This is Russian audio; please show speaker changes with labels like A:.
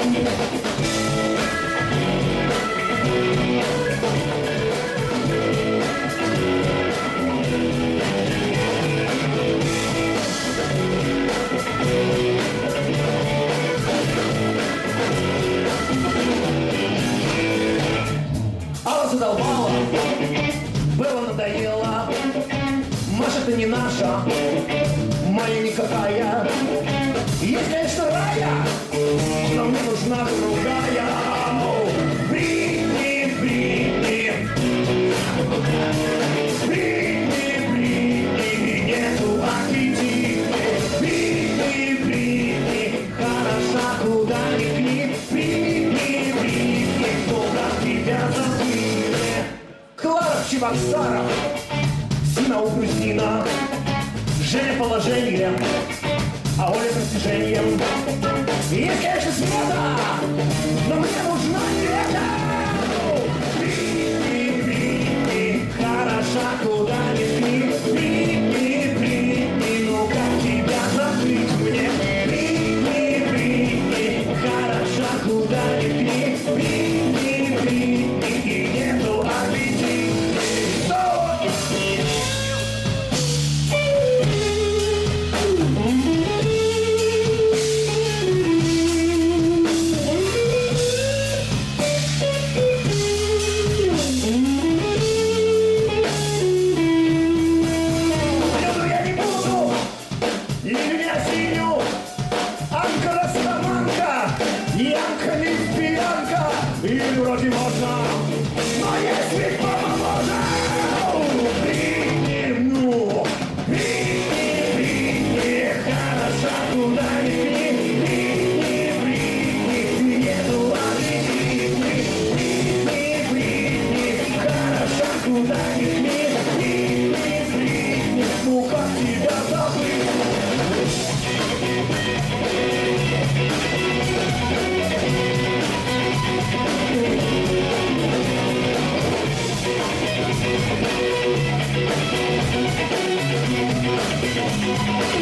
A: Задолбала, было надоело. Маша, ты не наша, моя никакая. Есть, конечно, Рая, но мне нужна другая. Бритни, Бритни, Бритни, Бритни, нету аппетита. Бритни, Бритни, хороша, куда ни пни. Бритни, Бритни, куда тебя забыть. Клара Чебоксаров, Зина Угрызина, Женя положением, а Оля достижением. Есть, конечно, Света, но мне нужна Света. Бритни, Бритни, хороша, куда ни пни. Бритни, Бритни, ну как тебя забыть мне? Бритни, Бритни, хороша, куда ни пни. Бритни, Бритни, и нету аппетита. Янка, лесбиянка, или вроде можно, но если мама можно. Бритни, ну, Бритни, Бритни, хороша, куда ни пни. Бритни, Бритни, нету аппетита. Бритни, Бритни, хороша, куда ни пни. Бритни, Бритни, ну как тебя забыть?
B: We'll be right back.